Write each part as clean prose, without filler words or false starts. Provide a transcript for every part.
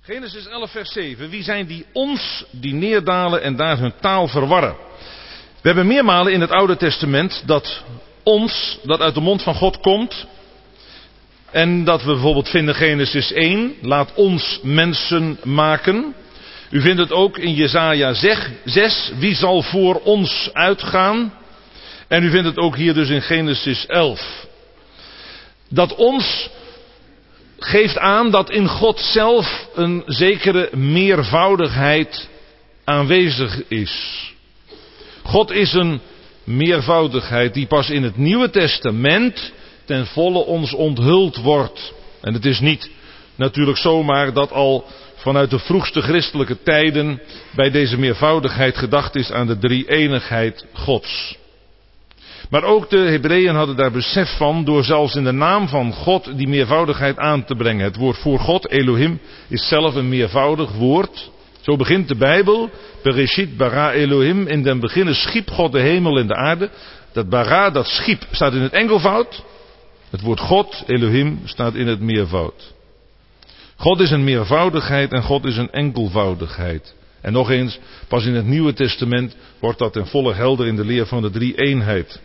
Genesis 11 vers 7. Wie zijn die ons die neerdalen en daar hun taal verwarren? We hebben meermalen in het Oude Testament dat ons, dat uit de mond van God komt. En dat we bijvoorbeeld vinden Genesis 1. Laat ons mensen maken. U vindt het ook in Jesaja 6. Wie zal voor ons uitgaan? En u vindt het ook hier dus in Genesis 11. Dat ons geeft aan dat in God zelf een zekere meervoudigheid aanwezig is. God is een meervoudigheid die pas in het Nieuwe Testament ten volle ons onthuld wordt. En het is niet natuurlijk zomaar dat al vanuit de vroegste christelijke tijden bij deze meervoudigheid gedacht is aan de drie-eenigheid Gods. Maar ook de Hebreeën hadden daar besef van door zelfs in de naam van God die meervoudigheid aan te brengen. Het woord voor God, Elohim, is zelf een meervoudig woord. Zo begint de Bijbel. Bereshit bara Elohim. In den beginnen schiep God de hemel en de aarde. Dat bara, dat schiep, staat in het enkelvoud. Het woord God, Elohim, staat in het meervoud. God is een meervoudigheid en God is een enkelvoudigheid. En nog eens, pas in het Nieuwe Testament wordt dat ten volle helder in de leer van de drie-eenheid.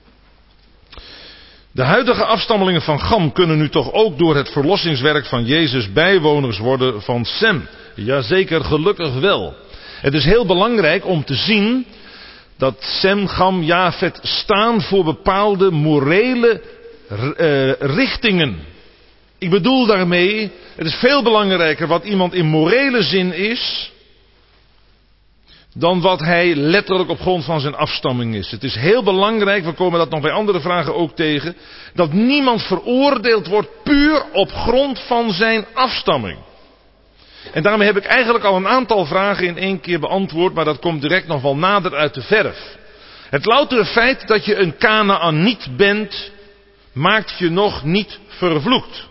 De huidige afstammelingen van Cham kunnen nu toch ook door het verlossingswerk van Jezus bijwoners worden van Sem. Jazeker, gelukkig wel. Het is heel belangrijk om te zien dat Sem, Cham, Jafet staan voor bepaalde morele richtingen. Ik bedoel daarmee, het is veel belangrijker wat iemand in morele zin is dan wat hij letterlijk op grond van zijn afstamming is. Het is heel belangrijk, we komen dat nog bij andere vragen ook tegen, dat niemand veroordeeld wordt puur op grond van zijn afstamming. En daarmee heb ik eigenlijk al een aantal vragen in één keer beantwoord, maar dat komt direct nog wel nader uit de verf. Het loutere feit dat je een Kanaaniet bent, maakt je nog niet vervloekt.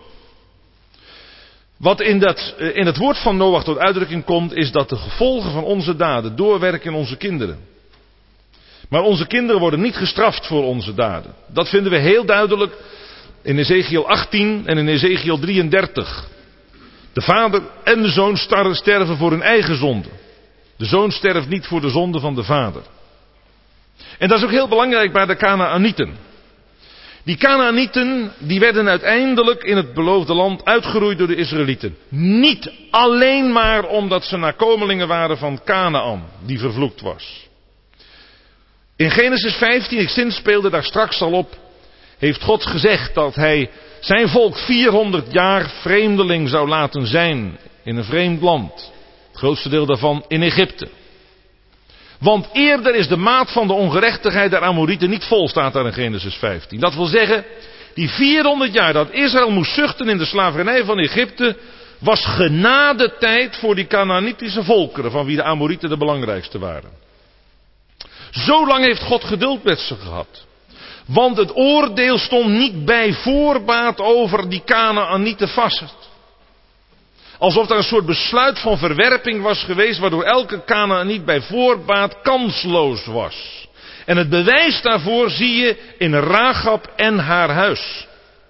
Wat in het woord van Noach tot uitdrukking komt, is dat de gevolgen van onze daden doorwerken in onze kinderen. Maar onze kinderen worden niet gestraft voor onze daden. Dat vinden we heel duidelijk in Ezekiel 18 en in Ezekiel 33. De vader en de zoon sterven voor hun eigen zonde. De zoon sterft niet voor de zonde van de vader. En dat is ook heel belangrijk bij de Kanaanieten. Die Kanaanieten, die werden uiteindelijk in het beloofde land uitgeroeid door de Israëlieten. Niet alleen maar omdat ze nakomelingen waren van Kanaan, die vervloekt was. In Genesis 15, ik zinspeelde daar straks al op, heeft God gezegd dat hij zijn volk 400 jaar vreemdeling zou laten zijn in een vreemd land. Het grootste deel daarvan in Egypte. Want eerder is de maat van de ongerechtigheid der Amorieten niet vol, staat daar in Genesis 15. Dat wil zeggen, die 400 jaar dat Israël moest zuchten in de slavernij van Egypte, was genadetijd voor die Kanaanitische volkeren, van wie de Amorieten de belangrijkste waren. Zo lang heeft God geduld met ze gehad. Want het oordeel stond niet bij voorbaat over die Kanaanieten vast. Alsof er een soort besluit van verwerping was geweest, waardoor elke Kanaaniet bij voorbaat kansloos was. En het bewijs daarvoor zie je in Rachab en haar huis.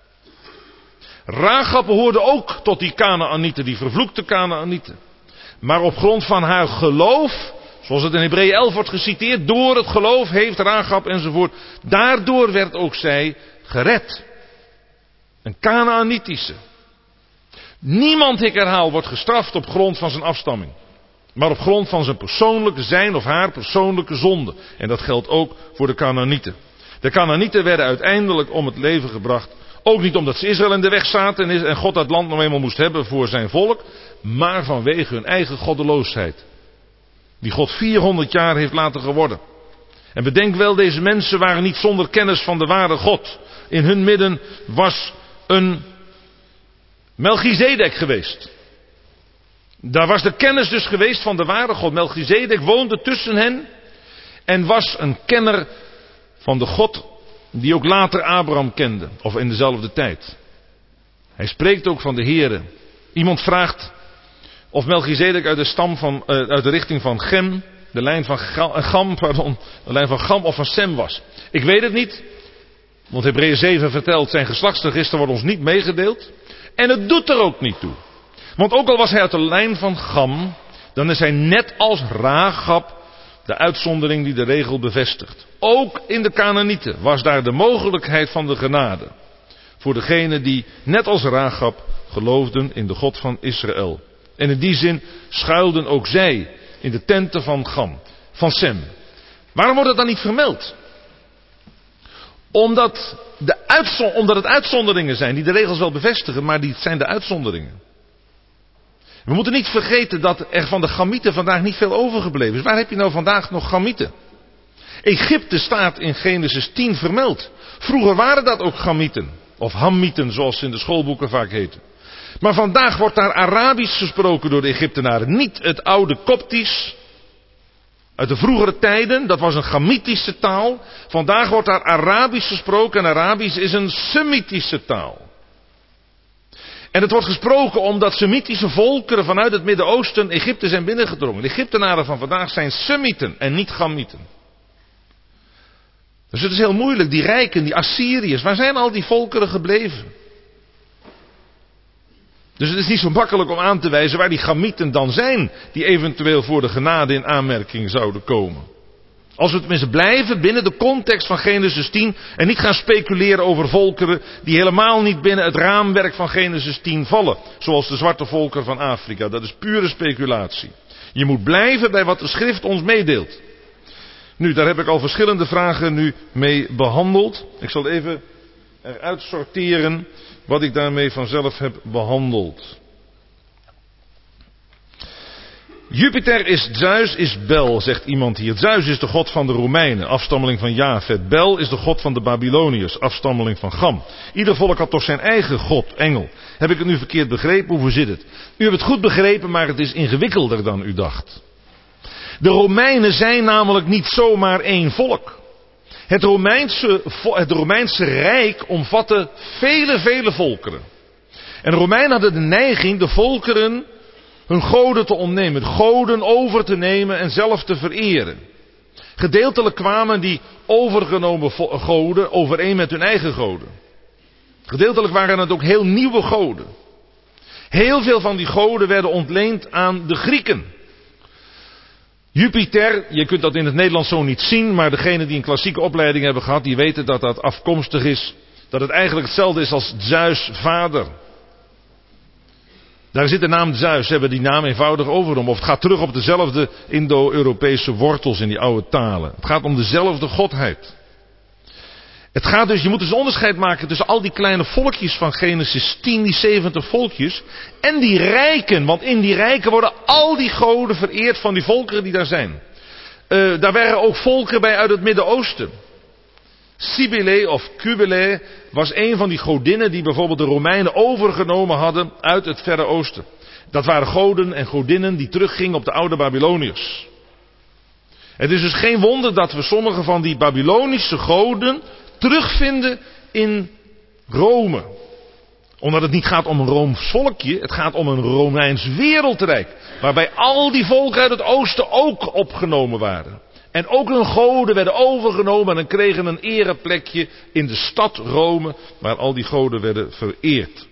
Rachab behoorde ook tot die Kanaanieten, die vervloekte Kanaanieten. Maar op grond van haar geloof, zoals het in Hebreeën 11 wordt geciteerd, door het geloof heeft Rachab enzovoort. Daardoor werd ook zij gered. Een Kanaanitische. Niemand, ik herhaal, wordt gestraft op grond van zijn afstamming. Maar op grond van zijn of haar persoonlijke zonde. En dat geldt ook voor de Kanaanieten. De Kanaanieten werden uiteindelijk om het leven gebracht. Ook niet omdat ze Israël in de weg zaten en God dat land nog eenmaal moest hebben voor zijn volk. Maar vanwege hun eigen goddeloosheid. Die God 400 jaar heeft laten geworden. En bedenk wel, deze mensen waren niet zonder kennis van de ware God. In hun midden was een Melchizedek geweest. Daar was de kennis dus geweest van de ware God. Melchizedek woonde tussen hen en was een kenner van de God die ook later Abraham kende, of in dezelfde tijd. Hij spreekt ook van de Heere. Iemand vraagt of Melchizedek uit de richting van Gem, de lijn van Gam of van Sem was. Ik weet het niet, want Hebreeën 7 vertelt zijn geslachtsregister wordt ons niet meegedeeld. En het doet er ook niet toe. Want ook al was hij uit de lijn van Cham, dan is hij net als Rachab de uitzondering die de regel bevestigt. Ook in de Kanaanieten was daar de mogelijkheid van de genade. Voor degenen die net als Rachab geloofden in de God van Israël. En in die zin schuilden ook zij in de tenten van Sem. Waarom wordt dat dan niet vermeld? Omdat het uitzonderingen zijn die de regels wel bevestigen, maar die zijn de uitzonderingen. We moeten niet vergeten dat er van de Chamieten vandaag niet veel overgebleven is. Waar heb je nou vandaag nog Chamieten? Egypte staat in Genesis 10 vermeld. Vroeger waren dat ook Chamieten. Of Hammieten, zoals ze in de schoolboeken vaak heten. Maar vandaag wordt daar Arabisch gesproken door de Egyptenaren. Niet het oude Koptisch. Uit de vroegere tijden, dat was een Chamitische taal. Vandaag wordt daar Arabisch gesproken en Arabisch is een Semitische taal. En het wordt gesproken omdat Semitische volkeren vanuit het Midden-Oosten Egypte zijn binnengedrongen. De Egyptenaren van vandaag zijn Semieten en niet Chamieten. Dus het is heel moeilijk, die rijken, die Assyriërs, waar zijn al die volkeren gebleven? Dus het is niet zo makkelijk om aan te wijzen waar die Chamieten dan zijn, die eventueel voor de genade in aanmerking zouden komen. Als we tenminste blijven binnen de context van Genesis 10 en niet gaan speculeren over volkeren die helemaal niet binnen het raamwerk van Genesis 10 vallen. Zoals de zwarte volkeren van Afrika, dat is pure speculatie. Je moet blijven bij wat de schrift ons meedeelt. Nu, daar heb ik al verschillende vragen nu mee behandeld. Ik zal even eruit sorteren wat ik daarmee vanzelf heb behandeld. Jupiter is Zeus, is Bel, zegt iemand hier. Zeus is de god van de Romeinen, afstammeling van Jafet. Bel is de god van de Babyloniërs, afstammeling van Cham. Ieder volk had toch zijn eigen god, engel. Heb ik het nu verkeerd begrepen? Hoe zit het? U hebt het goed begrepen, maar het is ingewikkelder dan u dacht. De Romeinen zijn namelijk niet zomaar één volk. Het Romeinse Rijk omvatte vele volkeren. En de Romeinen hadden de neiging de volkeren hun goden te ontnemen, goden over te nemen en zelf te vereren. Gedeeltelijk kwamen die overgenomen goden overeen met hun eigen goden. Gedeeltelijk waren het ook heel nieuwe goden. Heel veel van die goden werden ontleend aan de Grieken. Jupiter, je kunt dat in het Nederlands zo niet zien, maar degenen die een klassieke opleiding hebben gehad, die weten dat dat afkomstig is, dat het eigenlijk hetzelfde is als Zeus vader. Daar zit de naam Zeus, ze hebben die naam eenvoudig overgenomen. Of het gaat terug op dezelfde Indo-Europese wortels in die oude talen. Het gaat om dezelfde godheid. Het gaat dus, je moet dus onderscheid maken tussen al die kleine volkjes van Genesis 10, die 70 volkjes, en die rijken. Want in die rijken worden al die goden vereerd van die volkeren die daar zijn. Daar waren ook volkeren bij uit het Midden-Oosten. Cybele of Cybele was een van die godinnen die bijvoorbeeld de Romeinen overgenomen hadden uit het Verre Oosten. Dat waren goden en godinnen die teruggingen op de oude Babyloniërs. Het is dus geen wonder dat we sommige van die Babylonische goden terugvinden in Rome. Omdat het niet gaat om een Rooms volkje, het gaat om een Romeins wereldrijk. Waarbij al die volken uit het oosten ook opgenomen waren. En ook hun goden werden overgenomen en kregen een ereplekje in de stad Rome, waar al die goden werden vereerd.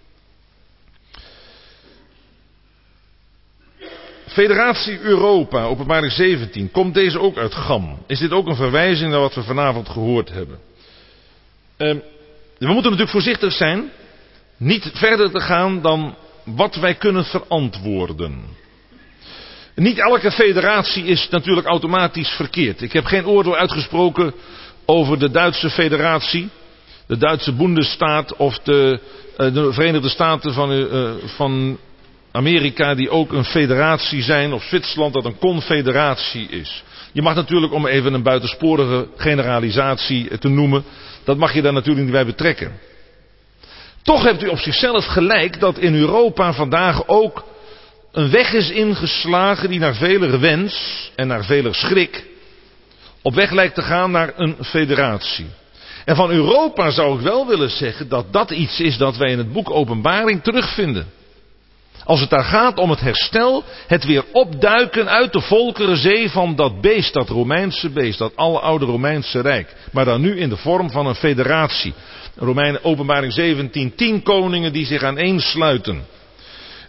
Federatie Europa, Openbaring 17, komt deze ook uit Cham? Is dit ook een verwijzing naar wat we vanavond gehoord hebben? We moeten natuurlijk voorzichtig zijn, niet verder te gaan dan wat wij kunnen verantwoorden. Niet elke federatie is natuurlijk automatisch verkeerd. Ik heb geen oordeel uitgesproken over de Duitse federatie, de Duitse Bundesstaat of de Verenigde Staten van Amerika die ook een federatie zijn, of Zwitserland dat een confederatie is. Je mag natuurlijk, om even een buitensporige generalisatie te noemen, dat mag je daar natuurlijk niet bij betrekken. Toch hebt u op zichzelf gelijk dat in Europa vandaag ook een weg is ingeslagen die naar veler wens en naar veler schrik op weg lijkt te gaan naar een federatie. En van Europa zou ik wel willen zeggen dat dat iets is dat wij in het boek Openbaring terugvinden. Als het daar gaat om het herstel, het weer opduiken uit de volkerenzee van dat beest, dat Romeinse beest, dat oude Romeinse Rijk. Maar dan nu in de vorm van een federatie. Openbaring 17, 10 koningen die zich aaneensluiten.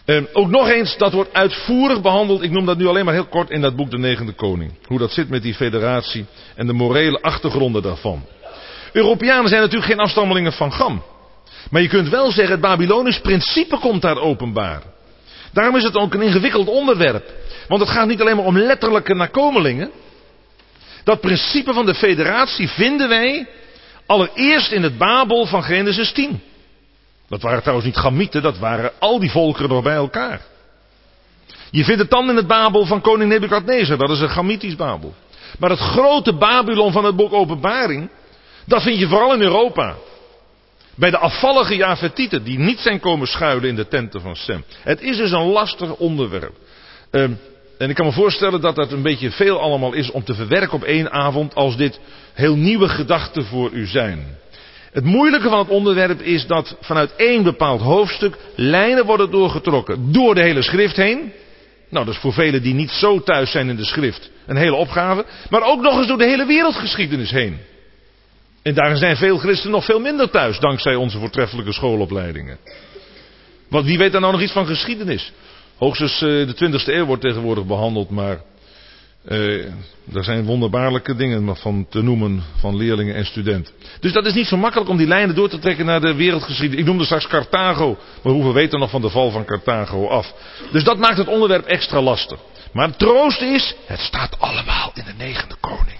Ook nog eens, dat wordt uitvoerig behandeld. Ik noem dat nu alleen maar heel kort in dat boek De Negende Koning. Hoe dat zit met die federatie en de morele achtergronden daarvan. Europeanen zijn natuurlijk geen afstammelingen van Cham. Maar je kunt wel zeggen, het Babylonisch principe komt daar openbaar. Daarom is het ook een ingewikkeld onderwerp. Want het gaat niet alleen maar om letterlijke nakomelingen. Dat principe van de federatie vinden wij allereerst in het Babel van Genesis 10. Dat waren trouwens niet Chamieten, dat waren al die volkeren nog bij elkaar. Je vindt het dan in het Babel van koning Nebukadnezar, dat is een Chamitisch Babel. Maar het grote Babylon van het boek Openbaring, dat vind je vooral in Europa. Bij de afvallige Jafetieten die niet zijn komen schuilen in de tenten van Sem. Het is dus een lastig onderwerp. En ik kan me voorstellen dat dat een beetje veel allemaal is om te verwerken op één avond als dit heel nieuwe gedachten voor u zijn. Het moeilijke van het onderwerp is dat vanuit één bepaald hoofdstuk lijnen worden doorgetrokken door de hele schrift heen. Nou, dat is voor velen die niet zo thuis zijn in de schrift een hele opgave. Maar ook nog eens door de hele wereldgeschiedenis heen. En daar zijn veel christenen nog veel minder thuis, dankzij onze voortreffelijke schoolopleidingen. Want wie weet daar nou nog iets van geschiedenis? Hoogstens de 20e eeuw wordt tegenwoordig behandeld, maar er zijn wonderbaarlijke dingen van te noemen van leerlingen en studenten. Dus dat is niet zo makkelijk om die lijnen door te trekken naar de wereldgeschiedenis. Ik noemde straks Carthago, maar hoeveel weten nog van de val van Carthago af? Dus dat maakt het onderwerp extra lastig. Maar het troost is, het staat allemaal in de Negende Koning.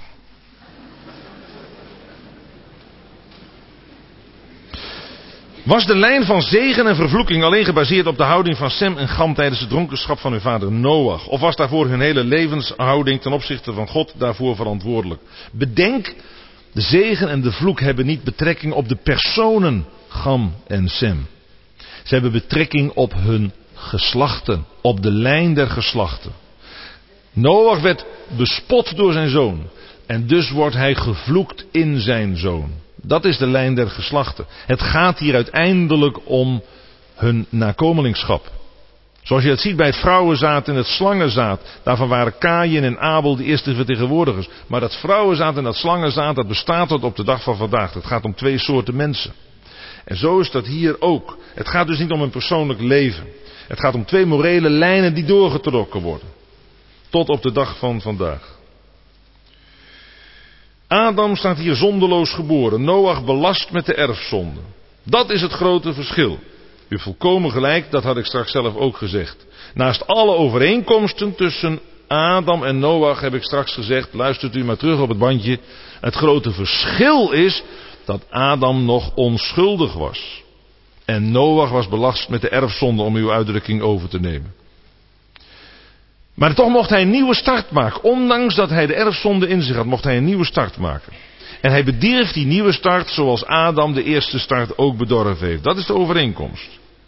Was de lijn van zegen en vervloeking alleen gebaseerd op de houding van Sem en Cham tijdens de dronkenschap van hun vader Noach? Of was daarvoor hun hele levenshouding ten opzichte van God daarvoor verantwoordelijk? Bedenk, de zegen en de vloek hebben niet betrekking op de personen Cham en Sem. Ze hebben betrekking op hun geslachten, op de lijn der geslachten. Noach werd bespot door zijn zoon en dus wordt hij gevloekt in zijn zoon. Dat is de lijn der geslachten. Het gaat hier uiteindelijk om hun nakomelingschap. Zoals je het ziet bij het vrouwenzaad en het slangenzaad. Daarvan waren Kaïn en Abel de eerste vertegenwoordigers. Maar dat vrouwenzaad en dat slangenzaad, dat bestaat tot op de dag van vandaag. Het gaat om twee soorten mensen. En zo is dat hier ook. Het gaat dus niet om een persoonlijk leven. Het gaat om twee morele lijnen die doorgetrokken worden. Tot op de dag van vandaag. Adam staat hier zondeloos geboren. Noach belast met de erfzonde. Dat is het grote verschil. U hebt volkomen gelijk, dat had ik straks zelf ook gezegd. Naast alle overeenkomsten tussen Adam en Noach heb ik straks gezegd, luistert u maar terug op het bandje. Het grote verschil is dat Adam nog onschuldig was. En Noach was belast met de erfzonde, om uw uitdrukking over te nemen. Maar toch mocht hij een nieuwe start maken. Ondanks dat hij de erfzonde in zich had, mocht hij een nieuwe start maken. En hij bedierf die nieuwe start zoals Adam de eerste start ook bedorven heeft. Dat is de overeenkomst.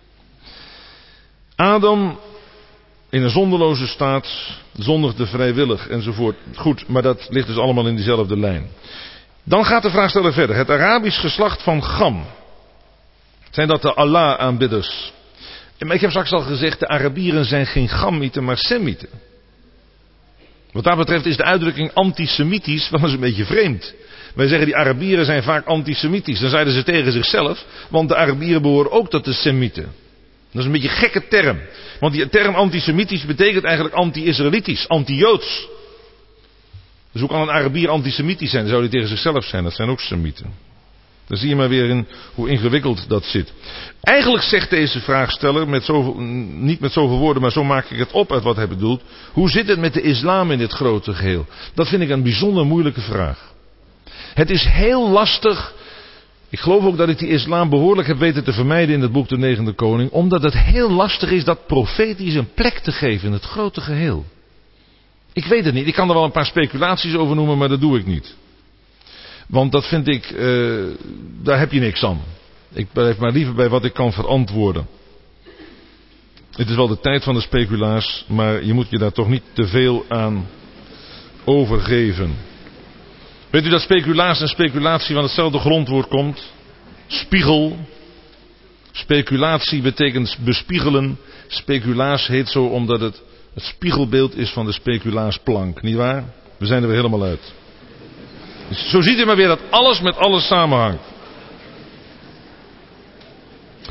Adam in een zonderloze staat zondigde vrijwillig enzovoort. Goed, maar dat ligt dus allemaal in diezelfde lijn. Dan gaat de vraagsteller verder. Het Arabisch geslacht van Cham. Zijn dat de Allah-aanbidders? Maar ik heb straks al gezegd, de Arabieren zijn geen Chamieten, maar Semieten. Wat dat betreft is de uitdrukking antisemitisch wel eens een beetje vreemd. Wij zeggen die Arabieren zijn vaak antisemitisch. Dan zeiden ze tegen zichzelf, want de Arabieren behoren ook tot de Semieten. Dat is een beetje een gekke term. Want die term antisemitisch betekent eigenlijk anti-Israëlitisch, anti-Joods. Dus hoe kan een Arabier antisemitisch zijn? Dan zou hij tegen zichzelf zijn, dat zijn ook Semieten. Dan zie je maar weer in hoe ingewikkeld dat zit. Eigenlijk zegt deze vraagsteller, niet met zoveel woorden, maar zo maak ik het op uit wat hij bedoelt. Hoe zit het met de islam in dit grote geheel? Dat vind ik een bijzonder moeilijke vraag. Het is heel lastig. Ik geloof ook dat ik die islam behoorlijk heb weten te vermijden in het boek De Negende Koning. Omdat het heel lastig is dat profetisch een plek te geven in het grote geheel. Ik weet het niet. Ik kan er wel een paar speculaties over noemen, maar dat doe ik niet. Want dat vind ik, daar heb je niks aan. Ik blijf maar liever bij wat ik kan verantwoorden. Het is wel de tijd van de speculaas, maar je moet je daar toch niet te veel aan overgeven. Weet u dat speculaas en speculatie van hetzelfde grondwoord komt? Spiegel. Speculatie betekent bespiegelen. Speculaas heet zo omdat het spiegelbeeld is van de speculaasplank. Niet waar? We zijn er weer helemaal uit. Dus zo ziet u maar weer dat alles met alles samenhangt.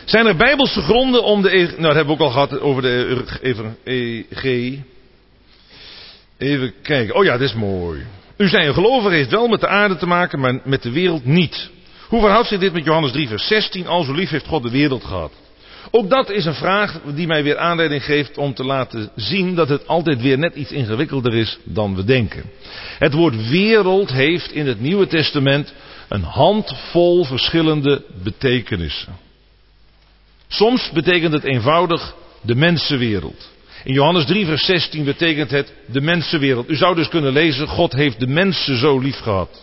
Zijn er bijbelse gronden om dat hebben we ook al gehad over de evangelie. Even kijken. Oh ja, dit is mooi. U zei een gelovige heeft wel met de aarde te maken, maar met de wereld niet. Hoe verhoudt zich dit met Johannes 3 vers 16? Al zo lief heeft God de wereld gehad. Ook dat is een vraag die mij weer aanleiding geeft om te laten zien dat het altijd weer net iets ingewikkelder is dan we denken. Het woord wereld heeft in het Nieuwe Testament een handvol verschillende betekenissen. Soms betekent het eenvoudig de mensenwereld. In Johannes 3 vers 16 betekent het de mensenwereld. U zou dus kunnen lezen, God heeft de mensen zo lief gehad.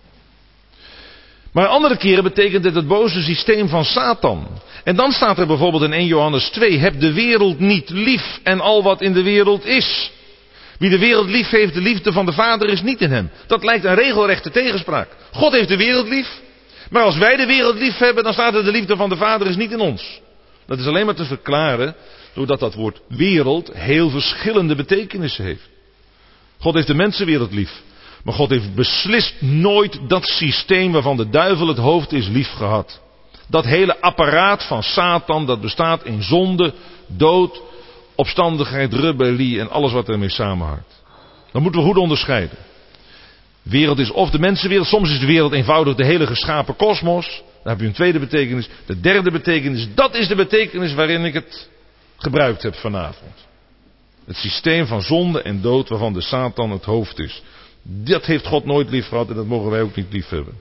Maar andere keren betekent het boze systeem van Satan. En dan staat er bijvoorbeeld in 1 Johannes 2, heb de wereld niet lief en al wat in de wereld is. Wie de wereld lief heeft, de liefde van de Vader is niet in hem. Dat lijkt een regelrechte tegenspraak. God heeft de wereld lief, maar als wij de wereld lief hebben, dan staat er de liefde van de Vader is niet in ons. Dat is alleen maar te verklaren doordat dat woord wereld heel verschillende betekenissen heeft. God heeft de mensenwereld lief. Maar God heeft beslist nooit dat systeem waarvan de duivel het hoofd is lief gehad. Dat hele apparaat van Satan dat bestaat in zonde, dood, opstandigheid, rebellie en alles wat ermee samenhangt. Dat moeten we goed onderscheiden. Wereld is of de mensenwereld, soms is de wereld eenvoudig de hele geschapen kosmos. Dan heb je een tweede betekenis. De derde betekenis, dat is de betekenis waarin ik het gebruikt heb vanavond. Het systeem van zonde en dood waarvan de Satan het hoofd is. Dat heeft God nooit lief gehad en dat mogen wij ook niet lief hebben.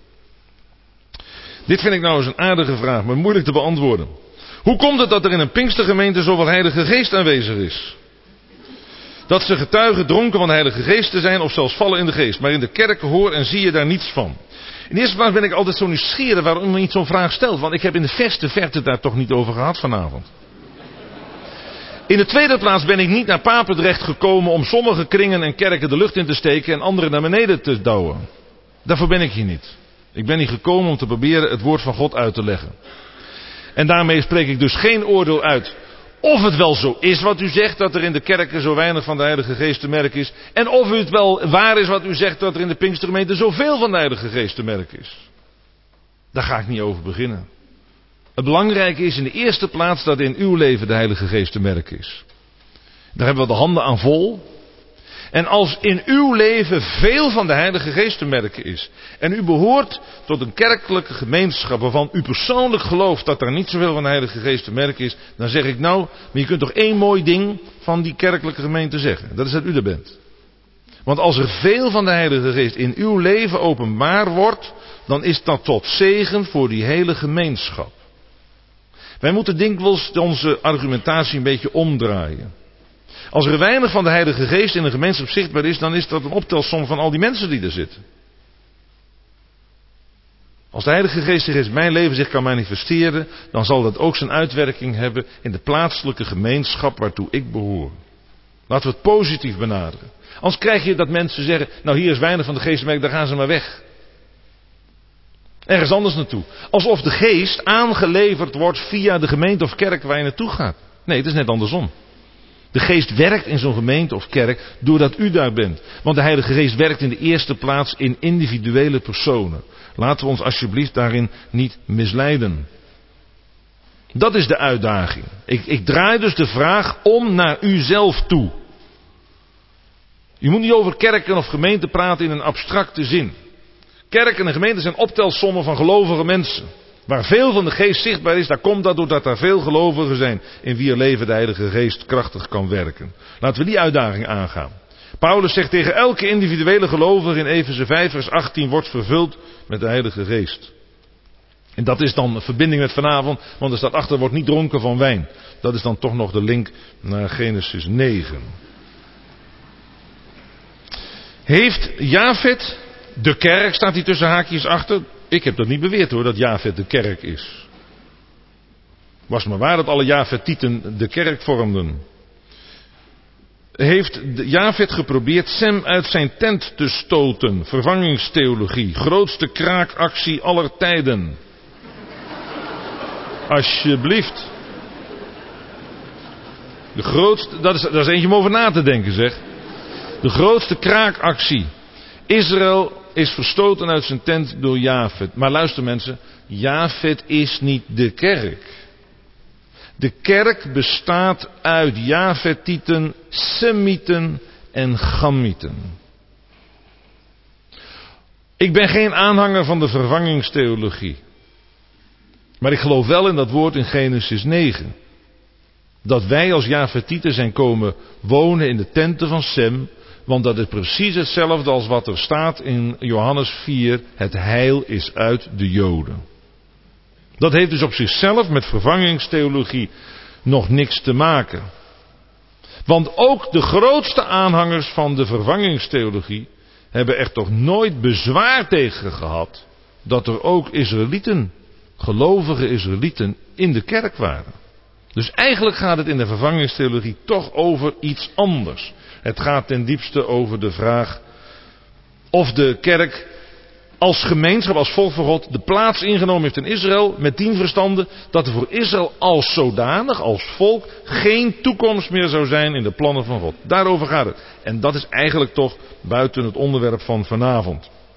Dit vind ik nou eens een aardige vraag, maar moeilijk te beantwoorden. Hoe komt het dat er in een Pinkstergemeente zoveel Heilige Geest aanwezig is? Dat ze getuigen dronken van de Heilige Geest te zijn of zelfs vallen in de geest. Maar in de kerk hoor en zie je daar niets van. In de eerste plaats ben ik altijd zo nieuwsgierig waarom me niet zo'n vraag stelt. Want ik heb in de verste verte daar toch niet over gehad vanavond. In de tweede plaats ben ik niet naar Papendrecht gekomen om sommige kringen en kerken de lucht in te steken en andere naar beneden te douwen. Daarvoor ben ik hier niet. Ik ben hier gekomen om te proberen het woord van God uit te leggen. En daarmee spreek ik dus geen oordeel uit of het wel zo is wat u zegt, dat er in de kerken zo weinig van de Heilige Geest te merken is. En of het wel waar is wat u zegt, dat er in de Pinkstergemeente zoveel van de Heilige Geest te merken is. Daar ga ik niet over beginnen. Het belangrijke is in de eerste plaats dat in uw leven de Heilige Geest te merken is. Daar hebben we de handen aan vol. En als in uw leven veel van de Heilige Geest te merken is, en u behoort tot een kerkelijke gemeenschap waarvan u persoonlijk gelooft dat er niet zoveel van de Heilige Geest te merken is, dan zeg ik nou, maar je kunt toch één mooi ding van die kerkelijke gemeente zeggen. Dat is dat u er bent. Want als er veel van de Heilige Geest in uw leven openbaar wordt, dan is dat tot zegen voor die hele gemeenschap. Wij moeten dikwijls onze argumentatie een beetje omdraaien. Als er weinig van de Heilige Geest in een gemeenschap zichtbaar is, dan is dat een optelsom van al die mensen die er zitten. Als de Heilige Geest zich in mijn leven zich kan manifesteren, dan zal dat ook zijn uitwerking hebben in de plaatselijke gemeenschap waartoe ik behoor. Laten we het positief benaderen. Anders krijg je dat mensen zeggen, nou hier is weinig van de Geest te merken, daar gaan ze maar weg. Ergens anders naartoe. Alsof de Geest aangeleverd wordt via de gemeente of kerk waar je naartoe gaat. Nee, het is net andersom. De Geest werkt in zo'n gemeente of kerk doordat u daar bent. Want de Heilige Geest werkt in de eerste plaats in individuele personen. Laten we ons alsjeblieft daarin niet misleiden. Dat is de uitdaging. Ik draai dus de vraag om naar uzelf toe. Je moet niet over kerken of gemeenten praten in een abstracte zin. Kerken en gemeenten zijn optelsommen van gelovige mensen. Waar veel van de Geest zichtbaar is, daar komt dat doordat er veel gelovigen zijn in wier leven de Heilige Geest krachtig kan werken. Laten we die uitdaging aangaan. Paulus zegt tegen elke individuele gelovige in Efeze 5 vers 18 wordt vervuld met de Heilige Geest. En dat is dan een verbinding met vanavond, want er staat achter wordt niet dronken van wijn. Dat is dan toch nog de link naar Genesis 9. Heeft Jafet, de kerk, staat hier tussen haakjes achter. Ik heb dat niet beweerd hoor, dat Jafet de kerk is. Was maar waar dat alle Jafetieten de kerk vormden. Heeft Jafet geprobeerd Sem uit zijn tent te stoten. Vervangingstheologie. Grootste kraakactie aller tijden. Alsjeblieft. De grootste, dat is eentje om over na te denken zeg. De grootste kraakactie. Israël is verstoten uit zijn tent door Jafet. Maar luister mensen, Jafet is niet de kerk. De kerk bestaat uit Jafetieten, Semieten en Chamieten. Ik ben geen aanhanger van de vervangingstheologie. Maar ik geloof wel in dat woord in Genesis 9. Dat wij als Jafetieten zijn komen wonen in de tenten van Sem. Want dat is precies hetzelfde als wat er staat in Johannes 4. Het heil is uit de Joden. Dat heeft dus op zichzelf met vervangingstheologie nog niks te maken. Want ook de grootste aanhangers van de vervangingstheologie hebben er toch nooit bezwaar tegen gehad dat er ook Israëlieten, gelovige Israëlieten, in de kerk waren. Dus eigenlijk gaat het in de vervangingstheologie toch over iets anders. Het gaat ten diepste over de vraag of de kerk als gemeenschap, als volk van God, de plaats ingenomen heeft in Israël met 10 verstanden, dat er voor Israël als zodanig, als volk, geen toekomst meer zou zijn in de plannen van God. Daarover gaat het. En dat is eigenlijk toch buiten het onderwerp van vanavond.